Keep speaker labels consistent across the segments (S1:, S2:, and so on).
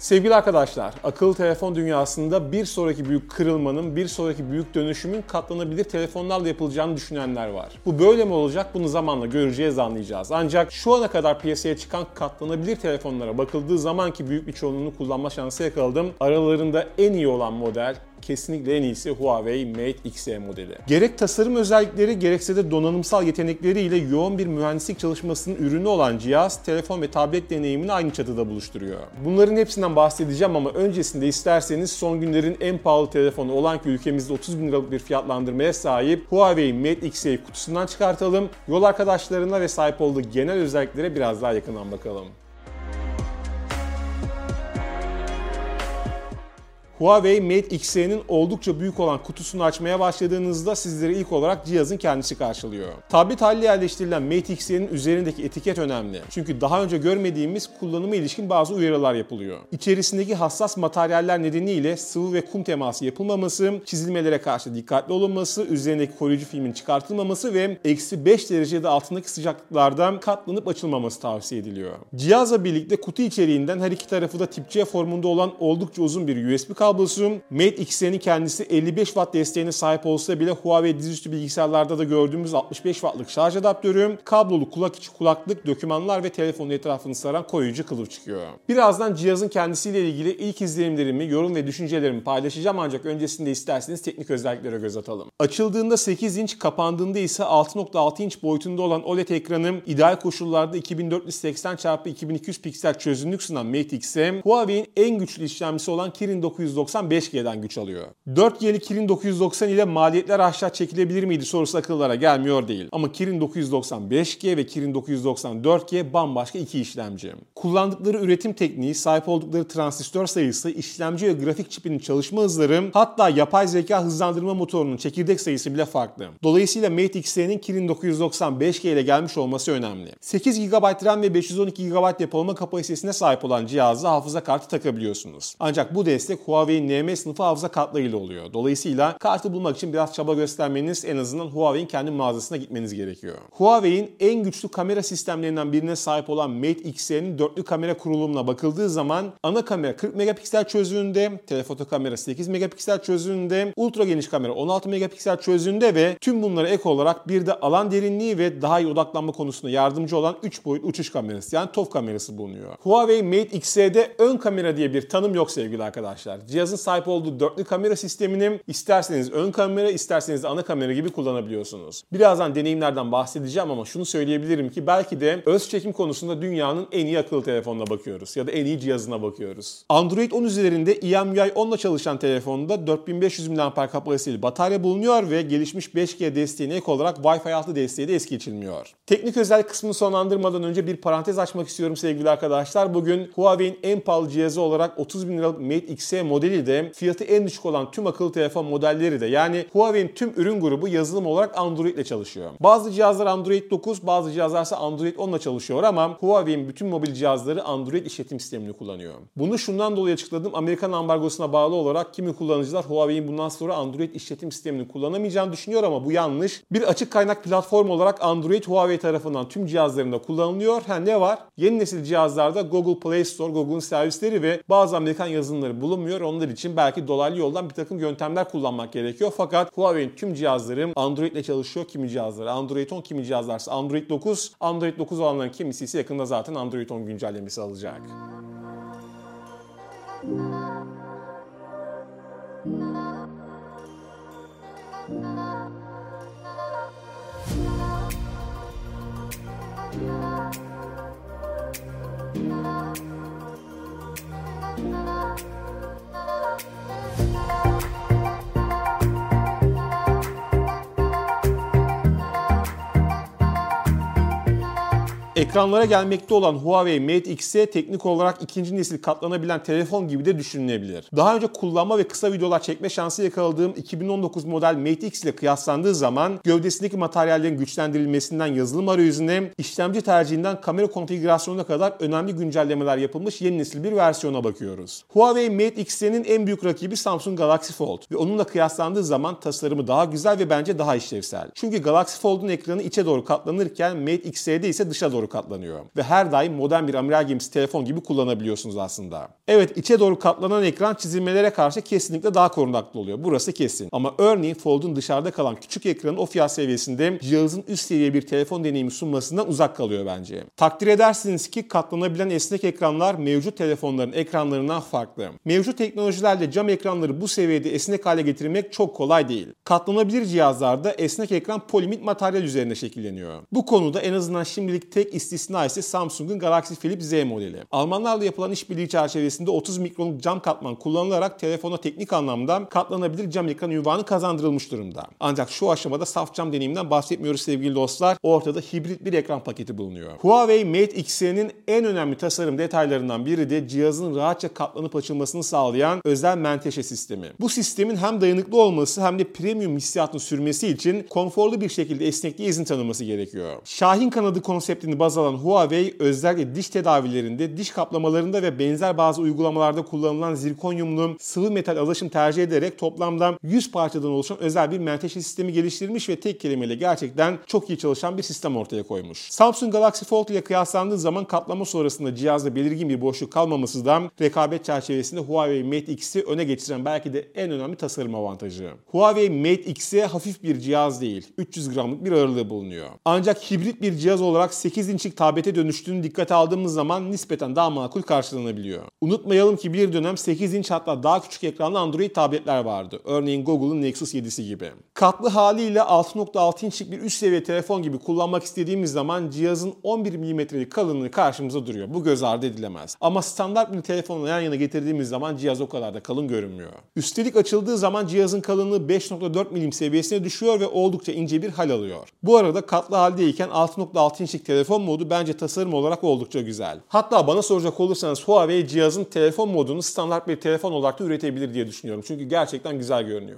S1: Sevgili arkadaşlar, akıllı telefon dünyasında bir sonraki büyük kırılmanın, bir sonraki büyük dönüşümün katlanabilir telefonlarla yapılacağını düşünenler var. Bu böyle mi olacak? Bunu zamanla göreceğiz, anlayacağız. Ancak şu ana kadar piyasaya çıkan katlanabilir telefonlara bakıldığı zaman ki büyük bir çoğunluğunu kullanma şansı yakaladım. Aralarında en iyi olan model, kesinlikle en iyisi Huawei Mate Xe modeli. Gerek tasarım özellikleri gerekse de donanımsal yetenekleriyle yoğun bir mühendislik çalışmasının ürünü olan cihaz, telefon ve tablet deneyimini aynı çatıda buluşturuyor. Bunların hepsinden bahsedeceğim ama öncesinde isterseniz son günlerin en pahalı telefonu olan ki ülkemizde 30 bin liralık bir fiyatlandırmaya sahip Huawei Mate Xe'yi kutusundan çıkartalım. Yol arkadaşlarına ve sahip olduğu genel özelliklere biraz daha yakından bakalım. Huawei Mate Xe'nin oldukça büyük olan kutusunu açmaya başladığınızda sizlere ilk olarak cihazın kendisi karşılıyor. Tablet haline yerleştirilen Mate Xe'nin üzerindeki etiket önemli. Çünkü daha önce görmediğimiz kullanıma ilişkin bazı uyarılar yapılıyor. İçerisindeki hassas materyaller nedeniyle sıvı ve kum teması yapılmaması, çizilmelere karşı dikkatli olunması, üzerindeki koruyucu filmin çıkartılmaması ve -5 derece ya da altındaki sıcaklıklardan katlanıp açılmaması tavsiye ediliyor. Cihazla birlikte kutu içeriğinden her iki tarafı da tip C formunda olan oldukça uzun bir USB kablosu, Mate Xe'nin kendisi 55 Watt desteğine sahip olsa bile Huawei dizüstü bilgisayarlarda da gördüğümüz 65 Watt'lık şarj adaptörü, kablolu kulak içi kulaklık, dokümanlar ve telefonun etrafını saran koruyucu kılıf çıkıyor. Birazdan cihazın kendisiyle ilgili ilk izlenimlerimi, yorum ve düşüncelerimi paylaşacağım ancak öncesinde isterseniz teknik özelliklere göz atalım. Açıldığında 8 inç, kapandığında ise 6.6 inç boyutunda olan OLED ekranı, ideal koşullarda 2480x2200 piksel çözünürlük sunan Mate Xe, Huawei'in en güçlü işlemcisi olan Kirin 995G'den güç alıyor. 4G'li Kirin 990 ile maliyetler aşağı çekilebilir miydi sorusu akıllara gelmiyor değil. Ama Kirin 995G ve Kirin 994G bambaşka iki işlemci. Kullandıkları üretim tekniği, sahip oldukları transistör sayısı, işlemci ve grafik çipinin çalışma hızları, hatta yapay zeka hızlandırma motorunun çekirdek sayısı bile farklı. Dolayısıyla Mate Xe'nin Kirin 995G ile gelmiş olması önemli. 8 GB RAM ve 512 GB depolama kapasitesine sahip olan cihaza hafıza kartı takabiliyorsunuz. Ancak bu destek Huawei'nin NM sınıfı hafıza kartlarıyla oluyor. Dolayısıyla kartı bulmak için biraz çaba göstermeniz, en azından Huawei'nin kendi mağazasına gitmeniz gerekiyor. Huawei'nin en güçlü kamera sistemlerinden birine sahip olan Mate Xe'nin dörtlü kamera kurulumuna bakıldığı zaman ana kamera 40 megapiksel çözünürlüğünde, telefoto kamera 8 megapiksel çözünürlüğünde, ultra geniş kamera 16 megapiksel çözünürlüğünde ve tüm bunlara ek olarak bir de alan derinliği ve daha iyi odaklanma konusunda yardımcı olan 3 boyut uçuş kamerası yani TOF kamerası bulunuyor. Huawei Mate Xe'de ön kamera diye bir tanım yok sevgili arkadaşlar. Cihazın sahip olduğu dörtlü kamera sistemini isterseniz ön kamera, isterseniz de ana kamera gibi kullanabiliyorsunuz. Birazdan deneyimlerden bahsedeceğim ama şunu söyleyebilirim ki belki de öz çekim konusunda dünyanın en iyi akıllı telefonuna bakıyoruz ya da en iyi cihazına bakıyoruz. Android 10 üzerinde EMUI 10 ile çalışan telefonda 4500 mAh kapasiteli batarya bulunuyor ve gelişmiş 5G desteğine ek olarak Wi-Fi 6 desteği de es geçilmiyor. Teknik özellik kısmını sonlandırmadan önce bir parantez açmak istiyorum sevgili arkadaşlar. Bugün Huawei'nin en pahalı cihazı olarak 30 bin liralık Mate Xe modeli de, fiyatı en düşük olan tüm akıllı telefon modelleri de, yani Huawei'nin tüm ürün grubu yazılım olarak Android ile çalışıyor. Bazı cihazlar Android 9, bazı cihazlar ise Android 10 ile çalışıyor ama Huawei'nin bütün mobil cihazları Android işletim sistemini kullanıyor. Bunu şundan dolayı açıkladım. Amerikan ambargosuna bağlı olarak kimi kullanıcılar Huawei'nin bundan sonra Android işletim sistemini kullanamayacağını düşünüyor ama bu yanlış. Bir açık kaynak platform olarak Android Huawei tarafından tüm cihazlarında kullanılıyor. Ne var? Yeni nesil cihazlarda Google Play Store, Google'un servisleri ve bazı Amerikan yazılımları bulunmuyor. Onlar için belki dolaylı yoldan bir takım yöntemler kullanmak gerekiyor. Fakat Huawei'nin tüm cihazları Android ile çalışıyor. Kimi cihazları Android 10, kimi cihazlarsa Android 9. Android 9 olanların kimisi ise yakında zaten Android 10 güncellemesi alacak. Ekranlara gelmekte olan Huawei Mate Xe teknik olarak ikinci nesil katlanabilen telefon gibi de düşünülebilir. Daha önce kullanma ve kısa videolar çekme şansı yakaladığım 2019 model Mate X ile kıyaslandığı zaman gövdesindeki materyallerin güçlendirilmesinden yazılım arayüzüne, işlemci tercihinden kamera konfigürasyonuna kadar önemli güncellemeler yapılmış yeni nesil bir versiyona bakıyoruz. Huawei Mate X'nin en büyük rakibi Samsung Galaxy Fold ve onunla kıyaslandığı zaman tasarımı daha güzel ve bence daha işlevsel. Çünkü Galaxy Fold'un ekranı içe doğru katlanırken Mate X'de ise dışa doğru katlanıyor. katlanıyor. Ve her daim modern bir amiral gemisi telefon gibi kullanabiliyorsunuz aslında. Evet, içe doğru katlanan ekran çizilmelere karşı kesinlikle daha korunaklı oluyor. Burası kesin. Ama örneğin Fold'un dışarıda kalan küçük ekranın o fiyat seviyesinde cihazın üst seviye bir telefon deneyimi sunmasından uzak kalıyor bence. Takdir edersiniz ki katlanabilen esnek ekranlar mevcut telefonların ekranlarından farklı. Mevcut teknolojilerle cam ekranları bu seviyede esnek hale getirmek çok kolay değil. Katlanabilir cihazlarda esnek ekran polimit materyal üzerine şekilleniyor. Bu konuda en azından şimdilik tek istisna ise Samsung'un Galaxy Flip Z modeli. Almanlarla yapılan işbirliği çerçevesinde 30 mikronluk cam katman kullanılarak telefona teknik anlamda katlanabilir cam ekran ünvanı kazandırılmış durumda. Ancak şu aşamada saf cam deneyiminden bahsetmiyoruz sevgili dostlar. Ortada hibrit bir ekran paketi bulunuyor. Huawei Mate X'nin en önemli tasarım detaylarından biri de cihazın rahatça katlanıp açılmasını sağlayan özel menteşe sistemi. Bu sistemin hem dayanıklı olması hem de premium hissiyatını sürmesi için konforlu bir şekilde esnekliğe izin tanıması gerekiyor. Şahin kanadı konseptini baz alan Huawei özellikle diş tedavilerinde, diş kaplamalarında ve benzer bazı uygulamalarda kullanılan zirkonyumlu sıvı metal alaşım tercih ederek toplamda 100 parçadan oluşan özel bir menteşe sistemi geliştirmiş ve tek kelimeyle gerçekten çok iyi çalışan bir sistem ortaya koymuş. Samsung Galaxy Fold ile kıyaslandığı zaman katlama sonrasında cihazda belirgin bir boşluk kalmaması da rekabet çerçevesinde Huawei Mate X'i öne geçiren belki de en önemli tasarım avantajı. Huawei Mate X'e hafif bir cihaz değil, 300 gramlık bir ağırlığı bulunuyor. Ancak hibrit bir cihaz olarak 8 inçlik tablete dönüştüğünü dikkate aldığımız zaman nispeten daha makul karşılanabiliyor. Unutmayalım ki bir dönem 8 inç hatta daha küçük ekranlı Android tabletler vardı. Örneğin Google'ın Nexus 7'si gibi. Katlı haliyle 6.6 inçlik bir üst seviye telefon gibi kullanmak istediğimiz zaman cihazın 11 mm'lik kalınlığı karşımıza duruyor. Bu göz ardı edilemez. Ama standart bir telefonla yan yana getirdiğimiz zaman cihaz o kadar da kalın görünmüyor. Üstelik açıldığı zaman cihazın kalınlığı 5.4 mm seviyesine düşüyor ve oldukça ince bir hal alıyor. Bu arada katlı haldeyken 6.6 inçlik telefon modu bence tasarım olarak oldukça güzel. Hatta bana soracak olursanız Huawei cihazın telefon modunu standart bir telefon olarak da üretebilir diye düşünüyorum. Çünkü gerçekten güzel görünüyor.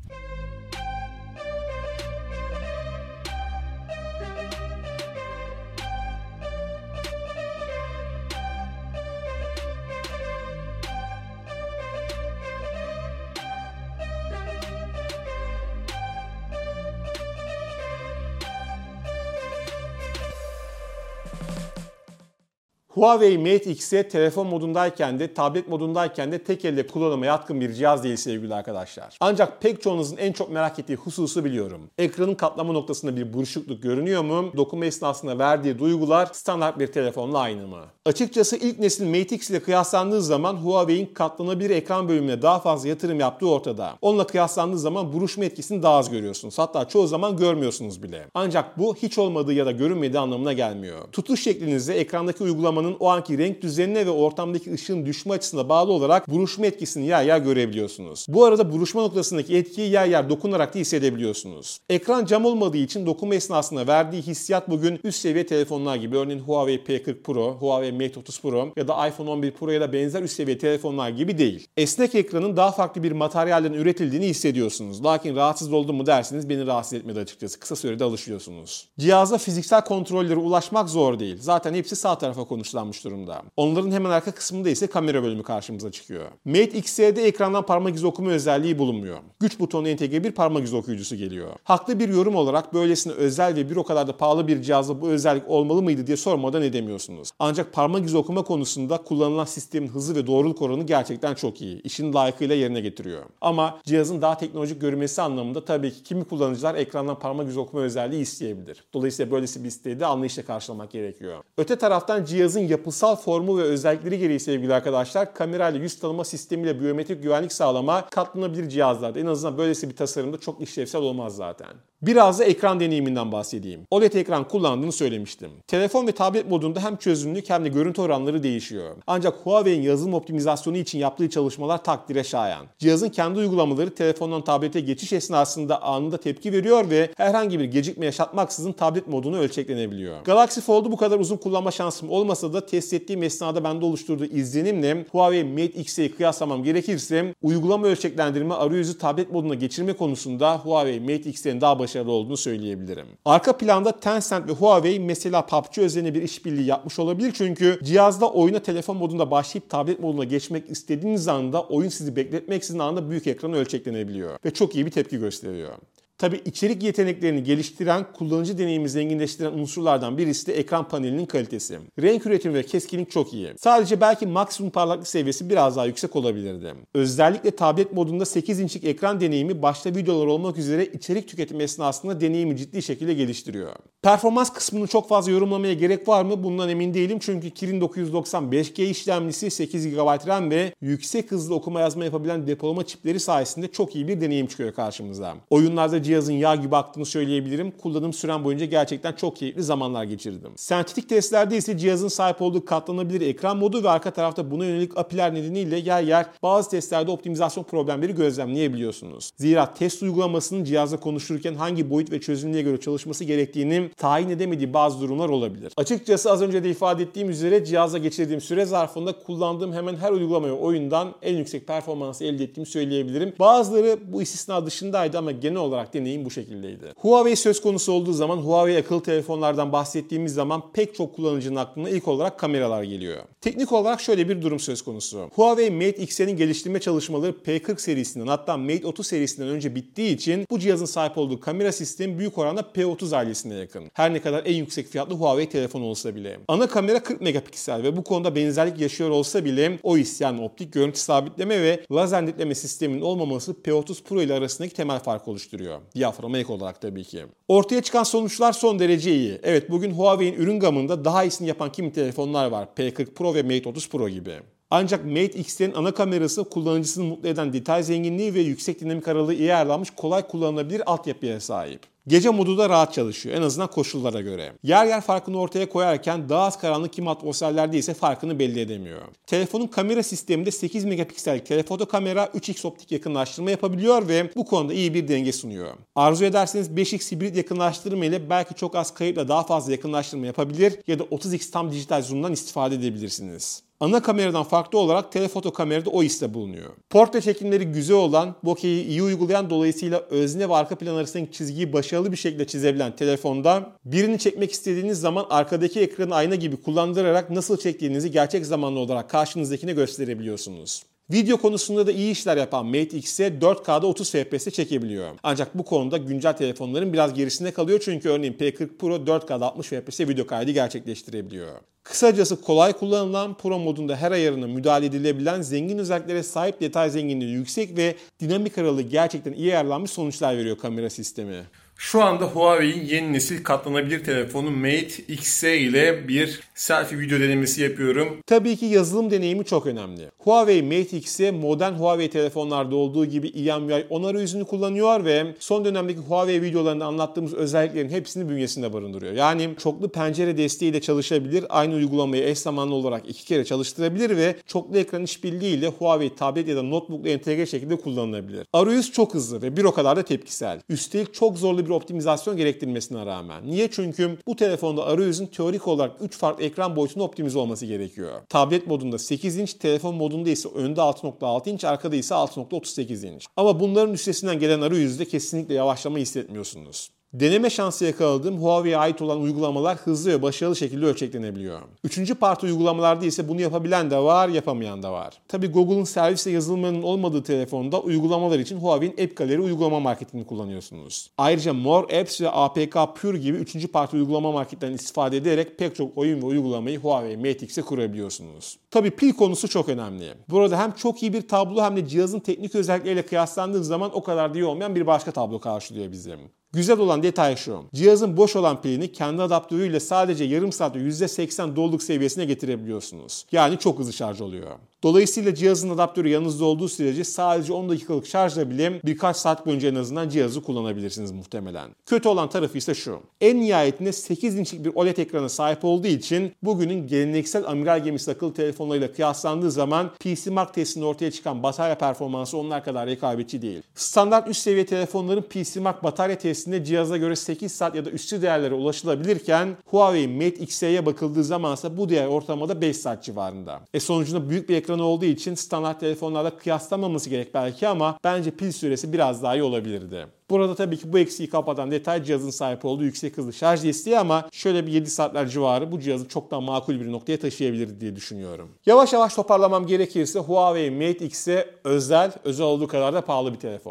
S1: Huawei Mate X'e telefon modundayken de tablet modundayken de tek elle kullanıma yatkın bir cihaz değil sevgili arkadaşlar. Ancak pek çoğunuzun en çok merak ettiği hususu biliyorum. Ekranın katlama noktasında bir buruşukluk görünüyor mu? Dokunma esnasında verdiği duygular standart bir telefonla aynı mı? Açıkçası ilk nesil Mate X ile kıyaslandığı zaman Huawei'in katlanabilir ekran bölümüne daha fazla yatırım yaptığı ortada. Onunla kıyaslandığı zaman buruşma etkisini daha az görüyorsunuz. Hatta çoğu zaman görmüyorsunuz bile. Ancak bu hiç olmadığı ya da görünmediği anlamına gelmiyor. Tutuş şeklinizde ekrandaki uygulamanın o anki renk düzenine ve ortamdaki ışığın düşme açısına bağlı olarak buruşma etkisini yer yer görebiliyorsunuz. Bu arada buruşma noktasındaki etkiyi yer yer dokunarak da hissedebiliyorsunuz. Ekran cam olmadığı için dokunma esnasında verdiği hissiyat bugün üst seviye telefonlar gibi, örneğin Huawei P40 Pro, Huawei Mate 30 Pro ya da iPhone 11 Pro ya da benzer üst seviye telefonlar gibi değil. Esnek ekranın daha farklı bir materyalden üretildiğini hissediyorsunuz. Lakin rahatsız oldum mu derseniz beni rahatsız etmedi açıkçası. Kısa sürede alışıyorsunuz. Cihaza fiziksel kontrollere ulaşmak zor değil. Zaten hepsi sağ tarafa konuşlanmış durumda. Onların hemen arka kısmında ise kamera bölümü karşımıza çıkıyor. Mate X'de ekrandan parmak izi okuma özelliği bulunmuyor. Güç butonu entegre bir parmak izi okuyucusu geliyor. Haklı bir yorum olarak böylesine özel ve bir o kadar da pahalı bir cihazda bu özellik olmalı mıydı diye sormadan edemiyorsunuz. Ancak parmak izi okuma konusunda kullanılan sistemin hızı ve doğruluk oranı gerçekten çok iyi. İşini layıkıyla yerine getiriyor. Ama cihazın daha teknolojik görünmesi anlamında tabii ki kimi kullanıcılar ekrandan parmak izi okuma özelliği isteyebilir. Dolayısıyla böylesi bir isteği de anlayışla karşılamak gerekiyor. Öte taraftan cihazın yapısal formu ve özellikleri gereği sevgili arkadaşlar, kamerayla yüz tanıma sistemiyle biyometrik güvenlik sağlama katlanabilir cihazlarda. En azından böylesi bir tasarımda çok işlevsel olmaz zaten. Biraz da ekran deneyiminden bahsedeyim. OLED ekran kullandığını söylemiştim. Telefon ve tablet modunda hem çözünürlük hem de görüntü oranları değişiyor. Ancak Huawei'in yazılım optimizasyonu için yaptığı çalışmalar takdire şayan. Cihazın kendi uygulamaları telefondan tablete geçiş esnasında anında tepki veriyor ve herhangi bir gecikme yaşatmaksızın tablet modunu ölçeklenebiliyor. Galaxy Fold'u bu kadar uzun kullanma şansım olmasa da test ettiğim esnada bende oluşturduğu izlenimle Huawei Mate X'e kıyaslamam gerekirse uygulama ölçeklendirme arayüzü tablet moduna geçirme konusunda Huawei Mate X'lerin daha başarılı olduğunu söyleyebilirim. Arka planda Tencent ve Huawei mesela PUBG üzerine bir işbirliği yapmış olabilir, çünkü cihazda oyuna telefon modunda başlayıp tablet moduna geçmek istediğiniz anda oyun sizi bekletmeksizin anında büyük ekranı ölçeklenebiliyor ve çok iyi bir tepki gösteriyor. Tabii içerik yeteneklerini geliştiren, kullanıcı deneyimi zenginleştiren unsurlardan birisi de ekran panelinin kalitesi. Renk üretimi ve keskinlik çok iyi. Sadece belki maksimum parlaklık seviyesi biraz daha yüksek olabilirdi. Özellikle tablet modunda 8 inçlik ekran deneyimi başta videolar olmak üzere içerik tüketimi esnasında deneyimi ciddi şekilde geliştiriyor. Performans kısmını çok fazla yorumlamaya gerek var mı? Bundan emin değilim çünkü Kirin 990 5G işlemcisi, 8 GB RAM ve yüksek hızlı okuma yazma yapabilen depolama çipleri sayesinde çok iyi bir deneyim çıkıyor karşımıza. Oyunlarda cihazın yağ gibi aktığını söyleyebilirim. Kullanım süren boyunca gerçekten çok keyifli zamanlar geçirdim. Sentetik testlerde ise cihazın sahip olduğu katlanabilir ekran modu ve arka tarafta buna yönelik API'ler nedeniyle yer yer bazı testlerde optimizasyon problemleri gözlemleyebiliyorsunuz. Zira test uygulamasının cihazla konuşurken hangi boyut ve çözünürlüğe göre çalışması gerektiğini tayin edemediği bazı durumlar olabilir. Açıkçası az önce de ifade ettiğim üzere cihazla geçirdiğim süre zarfında kullandığım hemen her uygulamaya oyundan en yüksek performansı elde ettiğimi söyleyebilirim. Bazıları bu istisna dışındaydı ama genel olarak deneyim bu şekildeydi. Huawei söz konusu olduğu zaman, Huawei akıllı telefonlardan bahsettiğimiz zaman pek çok kullanıcının aklına ilk olarak kameralar geliyor. Teknik olarak şöyle bir durum söz konusu. Huawei Mate X'nin geliştirme çalışmaları P40 serisinden hatta Mate 30 serisinden önce bittiği için bu cihazın sahip olduğu kamera sistemi büyük oranda P30 ailesine yakın. Her ne kadar en yüksek fiyatlı Huawei telefon olsa bile. Ana kamera 40 megapiksel ve bu konuda benzerlik yaşıyor olsa bile OIS yani optik görüntü sabitleme ve lazer netleme sisteminin olmaması P30 Pro ile arasındaki temel fark oluşturuyor. Diyaframa ek olarak tabii ki. Ortaya çıkan sonuçlar son derece iyi. Evet, bugün Huawei'in ürün gamında daha iyisini yapan kimi telefonlar var. P40 Pro ve Mate 30 Pro gibi. Ancak Mate X'lerin ana kamerası kullanıcısını mutlu eden detay zenginliği ve yüksek dinamik aralığı iyi ayarlanmış kolay kullanılabilir altyapıya sahip. Gece modu da rahat çalışıyor en azından koşullara göre. Yer yer farkını ortaya koyarken daha az karanlık kimi atmosferlerde ise farkını belli edemiyor. Telefonun kamera sisteminde 8 megapiksellik telefoto kamera 3x optik yakınlaştırma yapabiliyor ve bu konuda iyi bir denge sunuyor. Arzu ederseniz 5x hibrit yakınlaştırma ile belki çok az kayıpla daha fazla yakınlaştırma yapabilir ya da 30x tam dijital zoom'dan istifade edebilirsiniz. Ana kameradan farklı olarak telefoto kamerada OIS'te bulunuyor. Portre çekimleri güzel olan, bokeh'i iyi uygulayan, dolayısıyla özne ve arka plan arasındaki çizgiyi başarılı bir şekilde çizebilen telefonda birini çekmek istediğiniz zaman arkadaki ekranı ayna gibi kullandırarak nasıl çektiğinizi gerçek zamanlı olarak karşınızdakine gösterebiliyorsunuz. Video konusunda da iyi işler yapan Mate X'e 4K'da 30 FPS'te çekebiliyor. Ancak bu konuda güncel telefonların biraz gerisinde kalıyor çünkü örneğin P40 Pro 4K'da 60 FPS video kaydı gerçekleştirebiliyor. Kısacası kolay kullanılan, Pro modunda her ayarına müdahale edilebilen, zengin özelliklere sahip, detay zenginliği yüksek ve dinamik aralığı gerçekten iyi ayarlanmış sonuçlar veriyor kamera sistemi. Şu anda Huawei'in yeni nesil katlanabilir telefonu Mate X'e ile bir selfie video denemesi yapıyorum. Tabii ki yazılım deneyimi çok önemli. Huawei Mate X'e modern Huawei telefonlarda olduğu gibi EMUI 10 arayüzünü kullanıyor ve son dönemdeki Huawei videolarında anlattığımız özelliklerin hepsini bünyesinde barındırıyor. Yani çoklu pencere desteğiyle çalışabilir, aynı uygulamayı eş zamanlı olarak 2 kere çalıştırabilir ve çoklu ekran işbirliğiyle Huawei tablet ya da notebook'la entegre şekilde kullanılabilir. Arayüz çok hızlı ve bir o kadar da tepkisel. Üstelik çok zorlu bir optimizasyon gerektirmesine rağmen. Niye? Çünkü bu telefonda arayüzün teorik olarak 3 farklı ekran boyutunda optimize olması gerekiyor. Tablet modunda 8 inç, telefon modunda ise önde 6.6 inç, arkada ise 6.38 inç. Ama bunların üstesinden gelen arayüzde kesinlikle yavaşlama hissetmiyorsunuz. Deneme şansı yakaladığım Huawei'ye ait olan uygulamalar hızlı ve başarılı şekilde ölçeklenebiliyor. Üçüncü parti uygulamalarda ise bunu yapabilen de var, yapamayan da var. Tabii Google'ın servis ve yazılımlarının olmadığı telefonda uygulamalar için Huawei'nin App Gallery uygulama marketini kullanıyorsunuz. Ayrıca More Apps ve APK Pure gibi üçüncü parti uygulama marketlerinden istifade ederek pek çok oyun ve uygulamayı Huawei Mate X'e kurabiliyorsunuz. Tabii pil konusu çok önemli. Burada hem çok iyi bir tablo hem de cihazın teknik özellikleriyle kıyaslandığı zaman o kadar da iyi olmayan bir başka tablo karşılıyor bizi. Güzel olan detay şu: cihazın boş olan pilini kendi adaptörüyle sadece yarım saatte %80 doluluk seviyesine getirebiliyorsunuz. Yani çok hızlı şarj oluyor. Dolayısıyla cihazın adaptörü yanınızda olduğu sürece sadece 10 dakikalık şarjla bile birkaç saat boyunca en azından cihazı kullanabilirsiniz muhtemelen. Kötü olan tarafı ise şu: en nihayetinde 8 inçlik bir OLED ekrana sahip olduğu için bugünün geleneksel amiral gemisi akıllı telefonlarıyla kıyaslandığı zaman PC Mark testinde ortaya çıkan batarya performansı onlar kadar rekabetçi değil. Standart üst seviye telefonların PC Mark batarya testinde cihaza göre 8 saat ya da üstü değerlere ulaşılabilirken Huawei Mate X'e bakıldığı zamansa bu değer ortalamada 5 saat civarında. Sonucunda büyük bir ekran olduğu için standart telefonlarla kıyaslanmaması gerek belki ama bence pil süresi biraz daha iyi olabilirdi. Burada tabii ki bu eksiği kapatan detay cihazın sahip olduğu yüksek hızlı şarj desteği ama şöyle bir 7 saatler civarı bu cihazı çok daha makul bir noktaya taşıyabilir diye düşünüyorum. Yavaş yavaş toparlamam gerekirse Huawei Mate X'e özel olduğu kadar da pahalı bir telefon.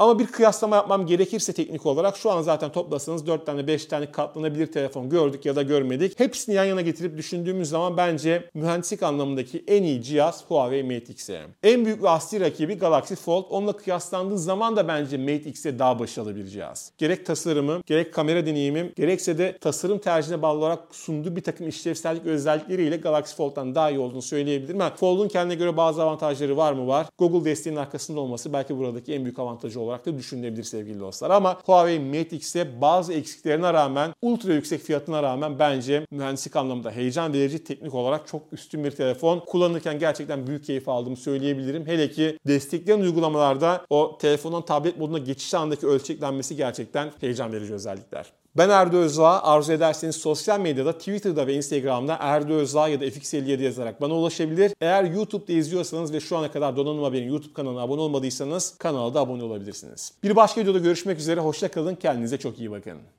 S1: Ama bir kıyaslama yapmam gerekirse teknik olarak şu an zaten toplasanız 4 tane 5 tane katlanabilir telefon gördük ya da görmedik. Hepsini yan yana getirip düşündüğümüz zaman bence mühendislik anlamındaki en iyi cihaz Huawei Mate X'e. En büyük ve asli rakibi Galaxy Fold. Onunla kıyaslandığı zaman da bence Mate X'e daha başarılı bir cihaz. Gerek tasarımı, gerek kamera deneyimim, gerekse de tasarım tercihine bağlı olarak sunduğu bir takım işlevsellik özellikleriyle Galaxy Fold'dan daha iyi olduğunu söyleyebilirim. Fold'un kendine göre bazı avantajları var mı? Var. Google desteğinin arkasında olması belki buradaki en büyük avantajı olarak da düşünülebilir sevgili dostlar. Ama Huawei Mate X'e bazı eksiklerine rağmen, ultra yüksek fiyatına rağmen bence mühendislik anlamında heyecan verici, teknik olarak çok üstün bir telefon. Kullanırken gerçekten büyük keyif aldığımı söyleyebilirim. Hele ki destekleyen uygulamalarda o telefondan tablet moduna geçiş andaki ölçeklenmesi gerçekten heyecan verici özellikler. Ben Erdo Özdağ. Arzu ederseniz sosyal medyada, Twitter'da ve Instagram'da Erdo Özdağ ya da FX57 yazarak bana ulaşabilir. Eğer YouTube'da izliyorsanız ve şu ana kadar Donanım Haber'in YouTube kanalına abone olmadıysanız kanala da abone olabilirsiniz. Bir başka videoda görüşmek üzere. Hoşça kalın. Kendinize çok iyi bakın.